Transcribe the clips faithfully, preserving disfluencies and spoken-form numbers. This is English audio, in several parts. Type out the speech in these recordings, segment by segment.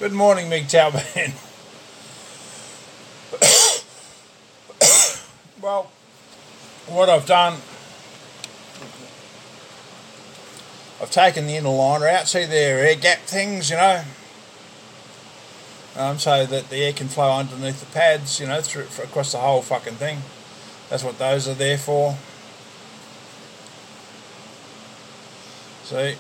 Good morning, Mig Talbot. Well, what I've done, I've taken the inner liner out. See their air gap things, you know, um, so that the air can flow underneath the pads, you know, through across the whole fucking thing. That's what those are there for. See.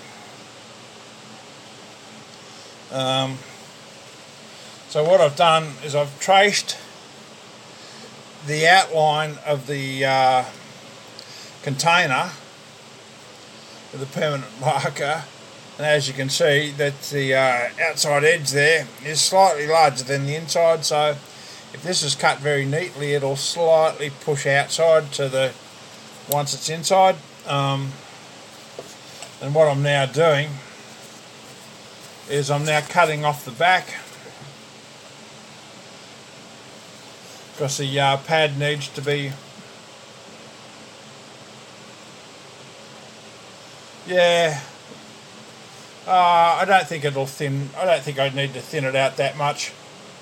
Um, so what I've done is I've traced the outline of the uh, container with a permanent marker, and as you can see that the uh, outside edge there is slightly larger than the inside, so if this is cut very neatly it'll slightly push outside to the once it's inside. Um, and what I'm now doing is I'm now cutting off the back because the uh, pad needs to be, yeah, uh, I don't think it'll thin, I don't think I'd need to thin it out that much.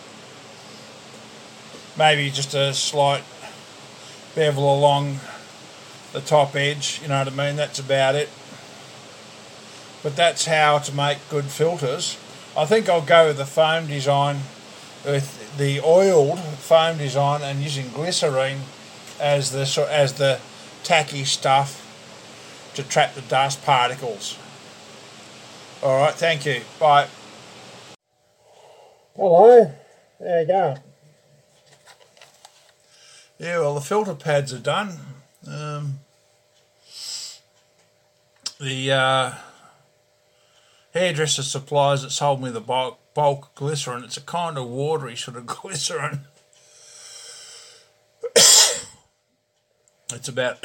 Maybe just a slight bevel along the top edge, you know what I mean, that's about it. But that's how to make good filters. I think I'll go with the foam design, with the oiled foam design, and using glycerine as the as the tacky stuff to trap the dust particles. All right, thank you. Bye. Hello. There you go. Yeah, well, the filter pads are done. Um, the uh, hairdresser supplies that sold me the bulk, bulk glycerin. It's a kind of watery sort of glycerin. It's about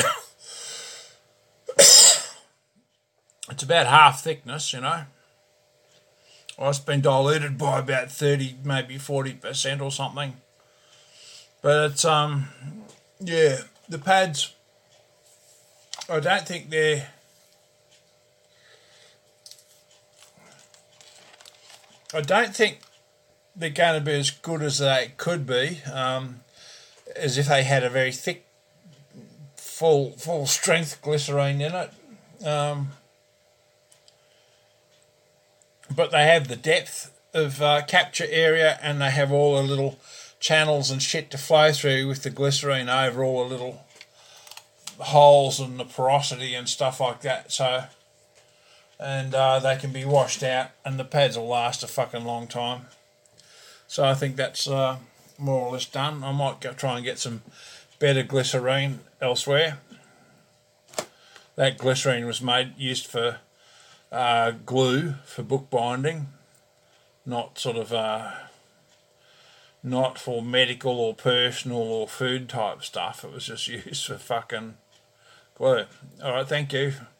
it's about half thickness, you know. Well, it's been diluted by about thirty, maybe forty percent or something. But it's um, yeah, the pads. I don't think they're. I don't think they're going to be as good as they could be, um, as if they had a very thick, full, full strength glycerine in it. Um, but they have the depth of uh, capture area, and they have all the little channels and shit to flow through with the glycerine over all the little holes and the porosity and stuff like that. So. And uh, they can be washed out, and the pads will last a fucking long time. So I think that's uh, more or less done. I might go try and get some better glycerine elsewhere. That glycerine was made used for uh, glue for bookbinding, not sort of uh, not for medical or personal or food type stuff. It was just used for fucking glue. All right, thank you.